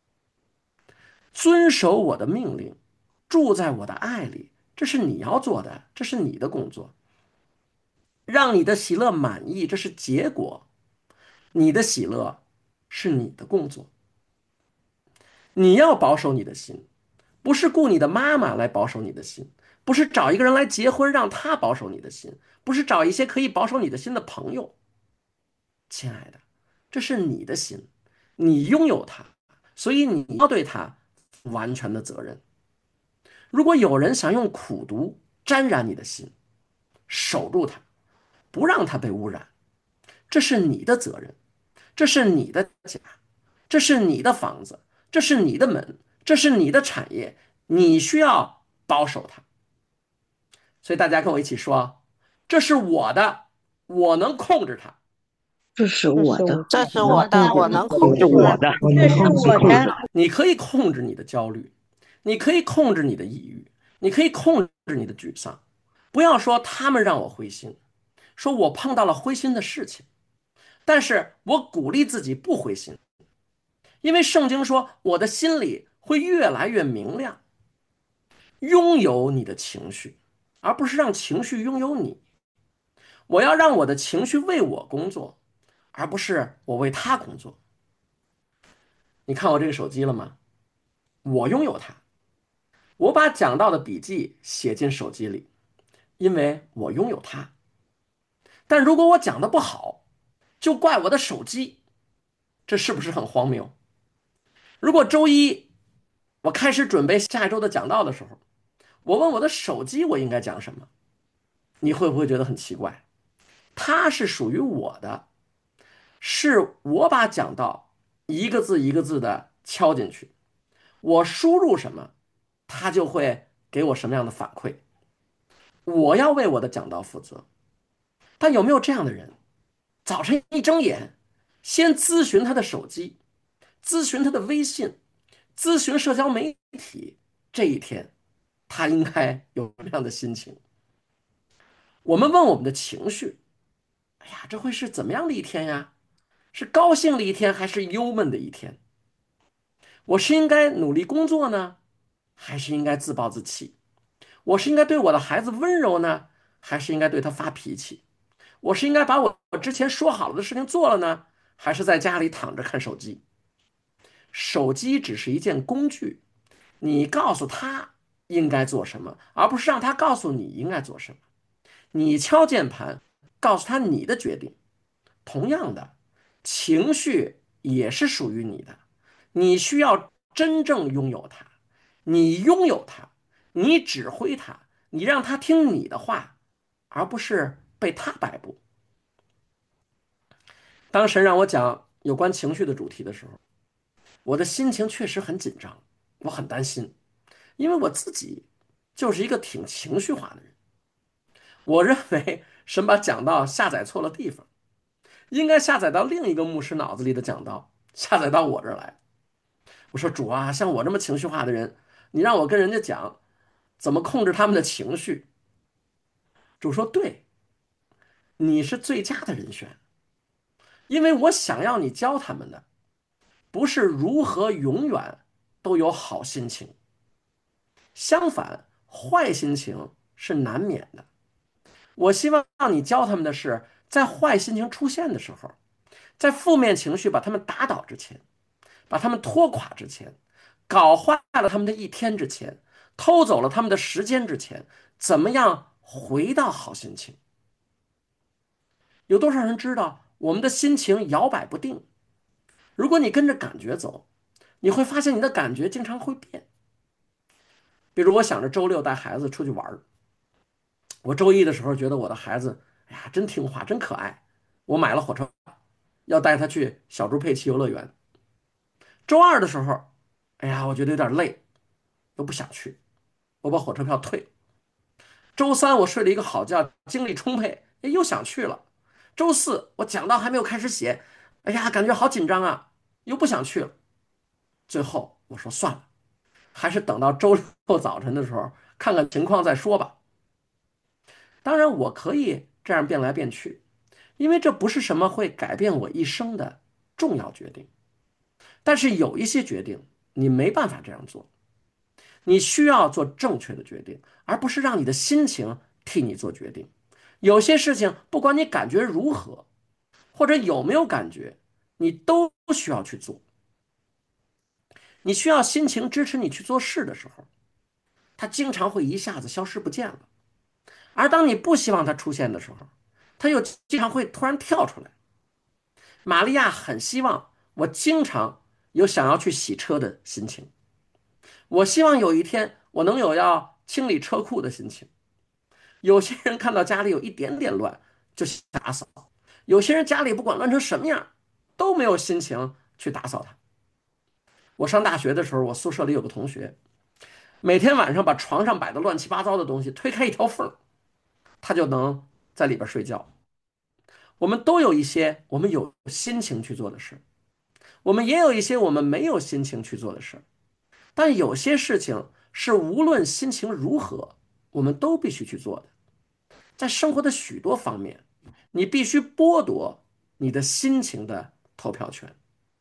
遵守我的命令，住在我的爱里，这是你要做的，这是你的工作。让你的喜乐满意，这是结果。你的喜乐是你的工作。你要保守你的心，不是雇你的妈妈来保守你的心，不是找一个人来结婚让他保守你的心，不是找一些可以保守你的心的朋友。亲爱的，这是你的心，你拥有它，所以你要对它负完全的责任。如果有人想用苦毒沾染你的心，守住它，不让它被污染，这是你的责任，这是你的家，这是你的房子，这是你的门，这是你的产业，你需要保守它。所以大家跟我一起说，这是我的，我能控制它。 这是我的， 这是我的， 我能控制我能它。 控制它。 这是我的， 你可以控制你的焦虑，你可以控制你的抑郁，你可以控制你的沮丧。不要说他们让我灰心，说我碰到了灰心的事情，但是我鼓励自己不灰心，因为圣经说我的心里会越来越明亮。拥有你的情绪，而不是让情绪拥有你。我要让我的情绪为我工作，而不是我为他工作。你看我这个手机了吗？我拥有它，我把讲到的笔记写进手机里，因为我拥有它。但如果我讲的不好，就怪我的手机，这是不是很荒谬？如果周一我开始准备下一周的讲道的时候， 我问我的手机我应该讲什么，你会不会觉得很奇怪？它是属于我的，是我把讲道一个字一个字的敲进去，我输入什么，它就会给我什么样的反馈。我要为我的讲道负责。但有没有这样的人，早晨一睁眼，先咨询他的手机，咨询他的微信，咨询社交媒体，这一天他应该有什么样的心情？我们问我们的情绪，哎呀，这会是怎么样的一天呀？是高兴的一天，还是忧闷的一天？我是应该努力工作呢，还是应该自暴自弃？我是应该对我的孩子温柔呢，还是应该对他发脾气？我是应该把我之前说好了的事情做了呢，还是在家里躺着看手机？手机只是一件工具，你告诉他应该做什么，而不是让他告诉你应该做什么。你敲键盘，告诉他你的决定。同样的，情绪也是属于你的，你需要真正拥有它，你拥有它，你指挥它，你让他听你的话，而不是被他摆布。当神让我讲有关情绪的主题的时候，我的心情确实很紧张，我很担心，因为我自己就是一个挺情绪化的人。我认为神把讲道下载错了地方，应该下载到另一个牧师脑子里的讲道，下载到我这儿来。我说主啊，像我这么情绪化的人，你让我跟人家讲怎么控制他们的情绪。主说对，你是最佳的人选，因为我想要你教他们的不是如何永远都有好心情，相反，坏心情是难免的。我希望你教他们的是，在坏心情出现的时候，在负面情绪把他们打倒之前，把他们拖垮之前，搞坏了他们的一天之前，偷走了他们的时间之前，怎么样回到好心情？有多少人知道我们的心情摇摆不定？如果你跟着感觉走，你会发现你的感觉经常会变。比如我想着周六带孩子出去玩，我周一的时候觉得我的孩子，哎呀，真听话，真可爱，我买了火车票要带他去小猪佩奇游乐园。周二的时候，哎呀，我觉得有点累，又不想去，我把火车票退了。周三我睡了一个好觉，精力充沛，哎，又想去了。周四我讲到还没有开始写，哎呀，感觉好紧张啊，又不想去了。最后我说算了，还是等到周六早晨的时候看看情况再说吧。当然，我可以这样变来变去，因为这不是什么会改变我一生的重要决定。但是有一些决定你没办法这样做，你需要做正确的决定，而不是让你的心情替你做决定。有些事情，不管你感觉如何，或者有没有感觉，你都需要去做。你需要心情支持你去做事的时候，它经常会一下子消失不见了。而当你不希望它出现的时候，它又经常会突然跳出来。玛利亚很希望我经常有想要去洗车的心情，我希望有一天我能有要清理车库的心情。有些人看到家里有一点点乱就想打扫，有些人家里不管乱成什么样都没有心情去打扫它。我上大学的时候，我宿舍里有个同学，每天晚上把床上摆的乱七八糟的东西推开一条缝，他就能在里边睡觉。我们都有一些我们有心情去做的事，我们也有一些我们没有心情去做的事。但有些事情是无论心情如何，我们都必须去做的。在生活的许多方面，你必须剥夺你的心情的投票权。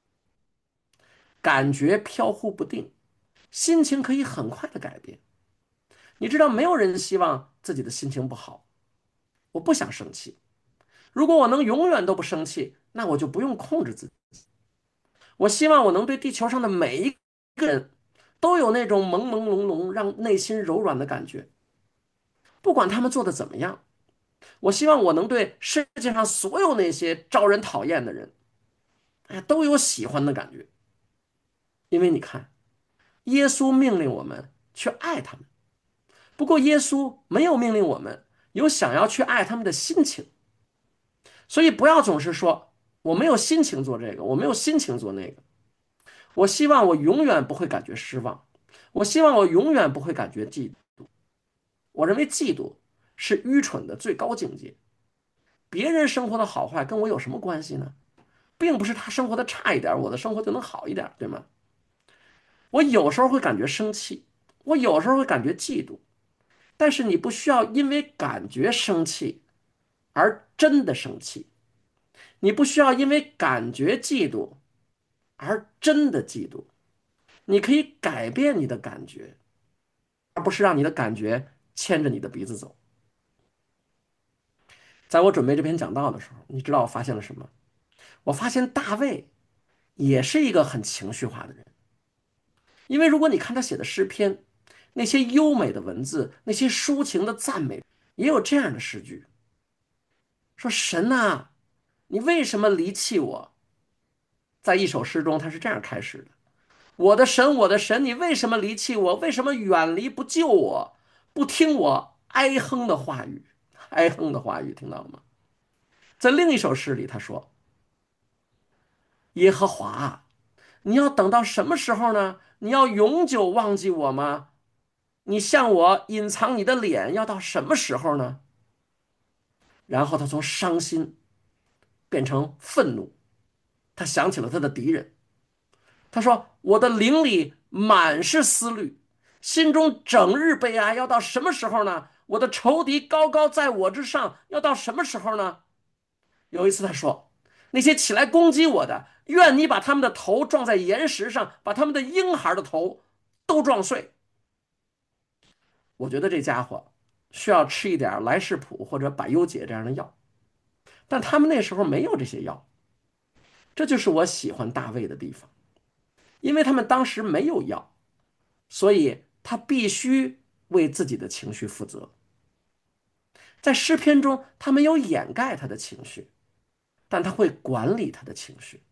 感觉飘忽不定，心情可以很快的改变。你知道，没有人希望自己的心情不好。我不想生气，如果我能永远都不生气，那我就不用控制自己。我希望我能对地球上的每一个人都有那种朦朦胧胧让内心柔软的感觉，不管他们做的怎么样。我希望我能对世界上所有那些招人讨厌的人，哎呀，都有喜欢的感觉。因为你看，耶稣命令我们去爱他们， 不过耶稣没有命令我们有想要去爱他们的心情，所以不要总是说我没有心情做这个，我没有心情做那个。我希望我永远不会感觉失望，我希望我永远不会感觉嫉妒。我认为嫉妒是愚蠢的最高境界。别人生活的好坏跟我有什么关系呢？并不是他生活的差一点，我的生活就能好一点，对吗？我有时候会感觉生气，我有时候会感觉嫉妒，但是你不需要因为感觉生气而真的生气，你不需要因为感觉嫉妒而真的嫉妒，你可以改变你的感觉，而不是让你的感觉牵着你的鼻子走。在我准备这篇讲道的时候，你知道我发现了什么？我发现大卫也是一个很情绪化的人，因为如果你看他写的诗篇，那些优美的文字，那些抒情的赞美，也有这样的诗句，说神呐，你为什么离弃我？在一首诗中，他是这样开始的：我的神，我的神，你为什么离弃我？为什么远离不救我？不听我哀哼的话语，哀哼的话语，听到了吗？在另一首诗里，他说：耶和华，你要等到什么时候呢？你要永久忘记我吗？你向我隐藏你的脸，要到什么时候呢？然后他从伤心变成愤怒，他想起了他的敌人。他说：“我的灵里满是思虑，心中整日悲哀，要到什么时候呢？我的仇敌高高在我之上，要到什么时候呢？”有一次他说：“那些起来攻击我的，愿你把他们的头撞在岩石上，把他们的婴孩的头都撞碎。”我觉得这家伙需要吃一点来世普或者百忧解这样的药，但他们那时候没有这些药，这就是我喜欢大卫的地方，因为他们当时没有药，所以他必须为自己的情绪负责。在诗篇中，他没有掩盖他的情绪，但他会管理他的情绪。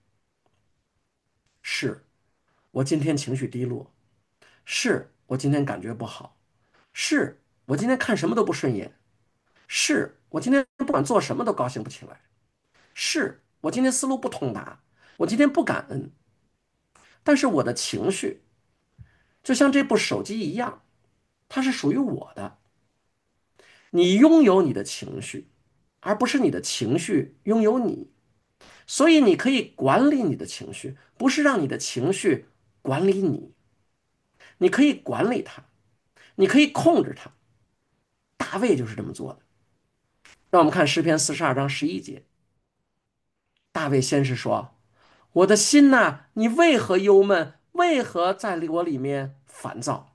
是我今天情绪低落，是我今天感觉不好，是我今天看什么都不顺眼，是我今天不管做什么都高兴不起来，是我今天思路不通达，我今天不感恩。但是我的情绪就像这部手机一样，它是属于我的。你拥有你的情绪，而不是你的情绪拥有你。所以你可以管理你的情绪，不是让你的情绪管理你。你可以管理它，你可以控制它。大卫就是这么做的。让我们看诗篇42章11节，大卫先是说：“我的心呐，你为何忧闷？为何在我里面烦躁？”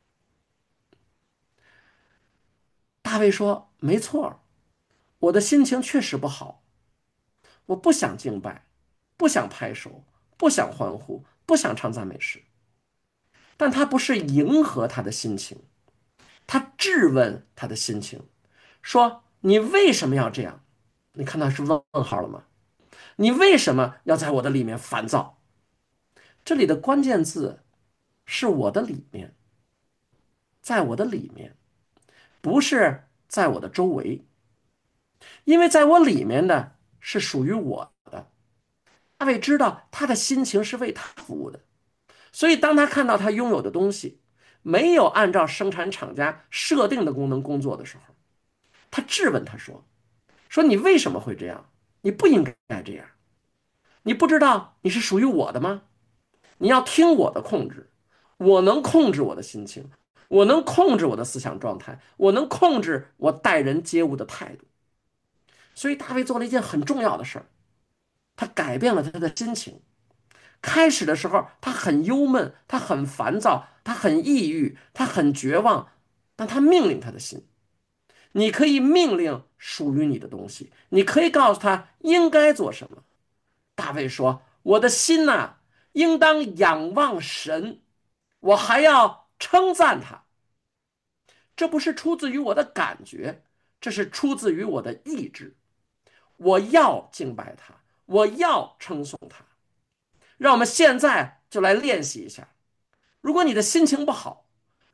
大卫说：“没错，我的心情确实不好，我不想敬拜，不想拍手，不想欢呼，不想唱赞美诗。”但他不是迎合他的心情，他质问他的心情，说：“你为什么要这样？”你看到是问号了吗？你为什么要在我的里面烦躁？这里的关键字是我的里面，在我的里面，不是在我的周围，因为在我里面的是属于我的。大卫知道他的心情是为他服务的，所以当他看到他拥有的东西没有按照生产厂家设定的功能工作的时候，他质问他说你为什么会这样？你不应该这样。你不知道你是属于我的吗？你要听我的控制，我能控制我的心情，我能控制我的思想状态，我能控制我待人接物的态度。所以大卫做了一件很重要的事儿，他改变了他的心情。开始的时候，他很忧闷，他很烦躁，他很抑郁，他很绝望，但他命令他的心。你可以命令属于你的东西，你可以告诉他应该做什么。大卫说：“我的心呐，应当仰望神，我还要称赞他。”这不是出自于我的感觉，这是出自于我的意志。我要敬拜他，我要称颂他。让我们现在就来练习一下。如果你的心情不好，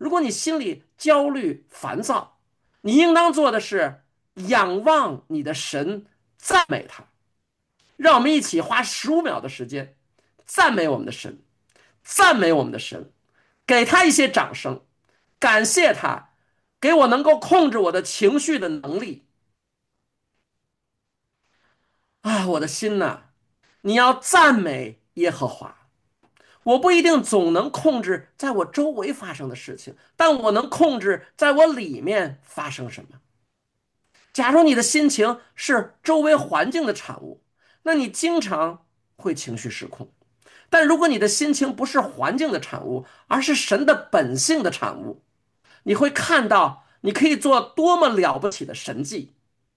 如果你心里焦虑烦躁，你应当做的是仰望你的神，赞美他。让我们一起花15秒的时间，赞美我们的神，赞美我们的神，给他一些掌声，感谢他给我能够控制我的情绪的能力啊！我的心呐，你要赞美耶和华。我不一定总能控制在我周围发生的事情，但我能控制在我里面发生什么。假如你的心情是周围环境的产物，那你经常会情绪失控。但如果你的心情不是环境的产物，而是神的本性的产物，你会看到你可以做多么了不起的神迹。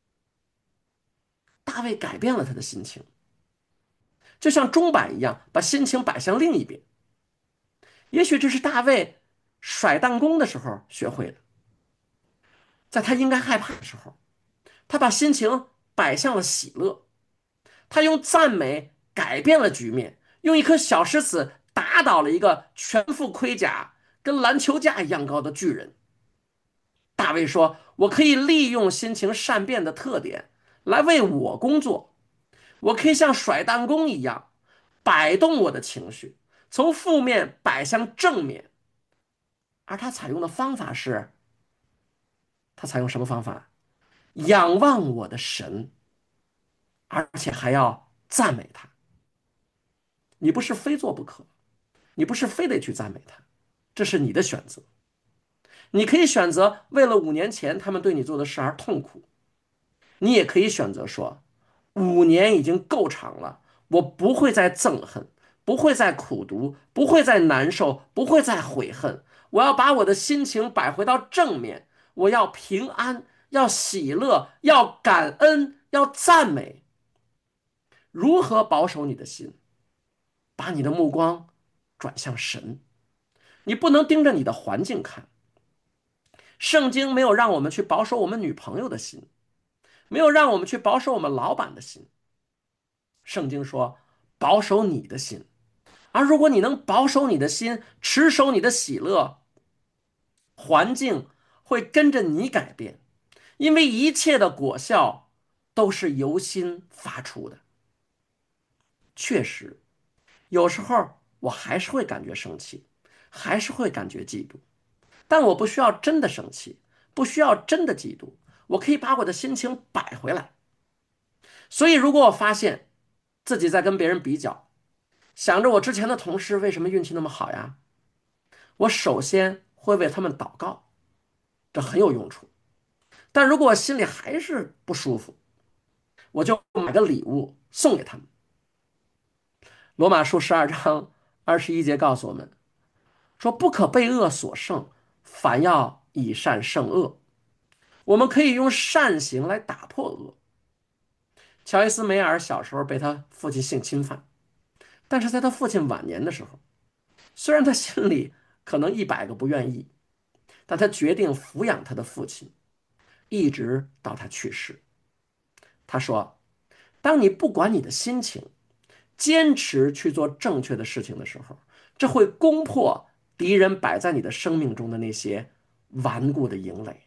大卫改变了他的心情，就像钟摆一样，把心情摆向另一边。也许这是大卫甩弹弓的时候学会的，在他应该害怕的时候，他把心情摆向了喜乐。他用赞美改变了局面，用一颗小石子打倒了一个全副盔甲、跟篮球架一样高的巨人。大卫说：“我可以利用心情善变的特点来为我工作，我可以像甩弹弓一样摆动我的情绪，从负面摆向正面。”而他采用的方法是，他采用什么方法？仰望我的神，而且还要赞美他。你不是非做不可，你不是非得去赞美他，这是你的选择。你可以选择为了5年前他们对你做的事而痛苦，你也可以选择说，5年已经够长了，我不会再憎恨，不会再苦读，不会再难受，不会再悔恨。我要把我的心情摆回到正面，我要平安，要喜乐，要感恩，要赞美。如何保守你的心？把你的目光转向神。你不能盯着你的环境看。圣经没有让我们去保守我们女朋友的心，没有让我们去保守我们老板的心。圣经说，保守你的心。而如果你能保守你的心，持守你的喜乐，环境会跟着你改变，因为一切的果效都是由心发出的。确实，有时候我还是会感觉生气，还是会感觉嫉妒，但我不需要真的生气，不需要真的嫉妒，我可以把我的心情摆回来。所以，如果我发现自己在跟别人比较，想着我之前的同事为什么运气那么好呀，我首先会为他们祷告，这很有用处。但如果我心里还是不舒服，我就买个礼物送给他们。罗马书12章21节告诉我们说，不可被恶所胜，反要以善胜恶。我们可以用善行来打破恶。乔伊斯梅尔小时候被他父亲性侵犯，但是在他父亲晚年的时候，虽然他心里可能100个不愿意，但他决定抚养他的父亲，一直到他去世。他说：当你不管你的心情，坚持去做正确的事情的时候，这会攻破敌人摆在你的生命中的那些顽固的营垒。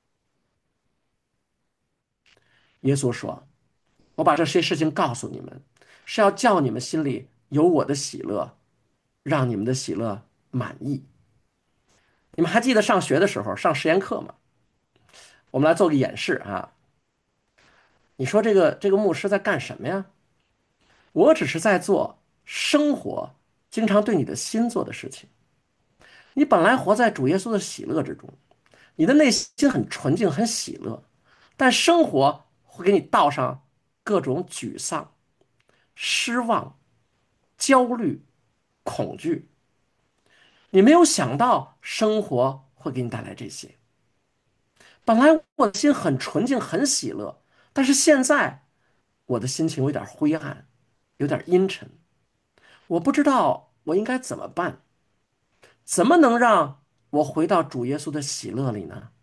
耶稣说：我把这些事情告诉你们，是要叫你们心里有我的喜乐，让你们的喜乐满意。你们还记得上学的时候上实验课吗？我们来做个演示啊。你说这个牧师在干什么呀？我只是在做生活经常对你的心做的事情。你本来活在主耶稣的喜乐之中，你的内心很纯净，很喜乐，但生活会给你倒上各种沮丧、失望、焦虑、恐惧。你没有想到生活会给你带来这些。本来我的心很纯净，很喜乐，但是现在我的心情有点灰暗，有点阴沉。我不知道我应该怎么办，怎么能让我回到主耶稣的喜乐里呢？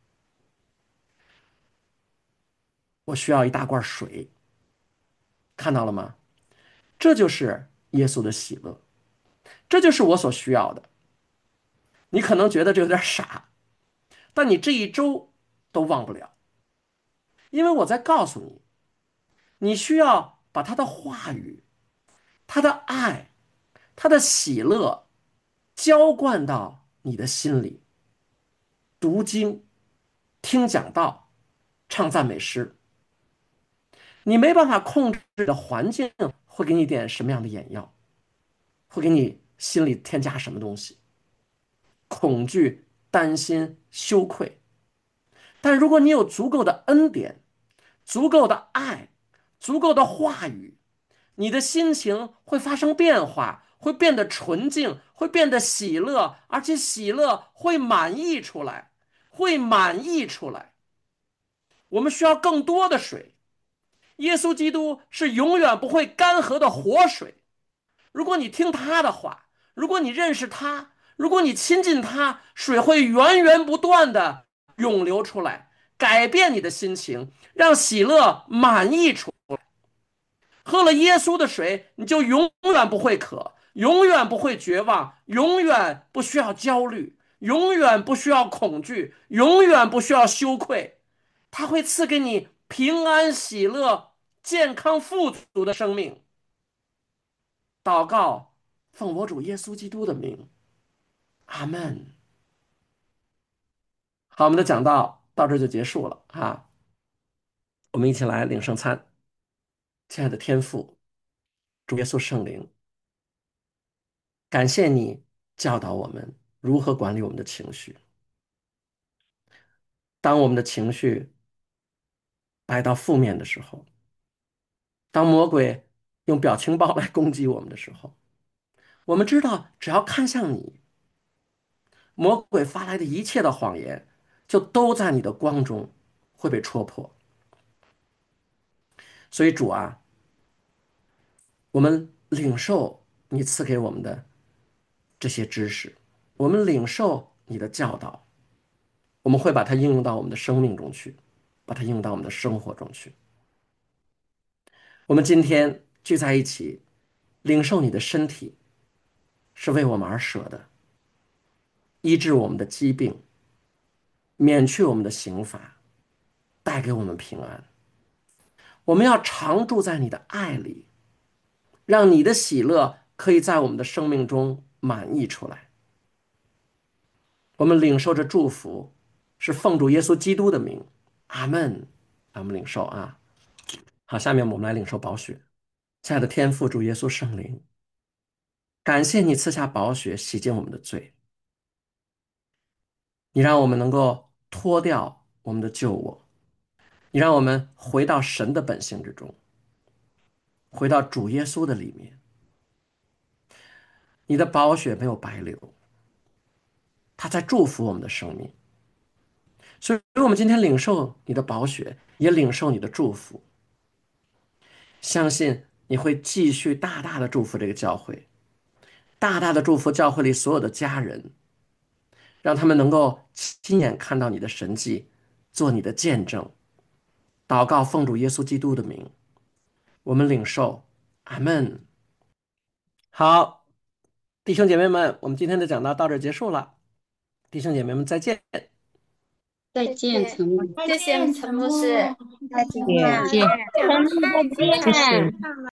我需要一大罐水，看到了吗？这就是耶稣的喜乐，这就是我所需要的。 你可能觉得这有点傻，但你这一周都忘不了，因为我在告诉你，你需要把他的话语、他的爱、他的喜乐浇灌到你的心里。读经、听讲道、唱赞美诗，你没办法控制的环境会给你点什么样的眼药，会给你心里添加什么东西，恐惧、担心、羞愧。但如果你有足够的恩典、足够的爱、足够的话语，你的心情会发生变化，会变得纯净，会变得喜乐，而且喜乐会满溢出来，会满溢出来。我们需要更多的水。耶稣基督是永远不会干涸的活水。如果你听他的话，如果你认识他，如果你亲近他，水会源源不断的涌流出来，改变你的心情，让喜乐满溢出。喝了耶稣的水，你就永远不会渴，永远不会绝望，永远不需要焦虑，永远不需要恐惧，永远不需要羞愧。他会赐给你平安、喜乐、健康、富足的生命。祷告，奉我主耶稣基督的名，阿门。好，我们的讲道到这就结束了啊！我们一起来领圣餐。亲爱的天父，主耶稣圣灵，感谢你教导我们如何管理我们的情绪。当我们的情绪摆到负面的时候，当魔鬼用表情包来攻击我们的时候，我们知道只要看向你，魔鬼发来的一切的谎言，就都在你的光中会被戳破。所以主啊，我们领受你赐给我们的这些知识，我们领受你的教导，我们会把它应用到我们的生命中去，把它应用到我们的生活中去。我们今天聚在一起，领受你的身体，是为我们而舍的，医治我们的疾病，免去我们的刑罚，带给我们平安。我们要常住在你的爱里，让你的喜乐可以在我们的生命中满溢出来。我们领受着祝福，是奉主耶稣基督的名，阿门。我们领受啊。好，下面我们来领受宝血。亲爱的天父主耶稣圣灵，感谢你赐下宝血洗净我们的罪，你让我们能够脱掉我们的旧我，你让我们回到神的本性之中，回到主耶稣的里面。你的宝血没有白流，它在祝福我们的生命。所以，我们今天领受你的宝血，也领受你的祝福，相信你会继续大大的祝福这个教会，大大的祝福教会里所有的家人，让他们能够亲眼看到你的神迹，做你的见证。祷告奉主耶稣基督的名，我们领受，阿门。好，弟兄姐妹们，我们今天的讲道到这儿结束了，弟兄姐妹们再见。 再见，陈牧。 谢谢陈牧师。 姐， 再见。 谢谢。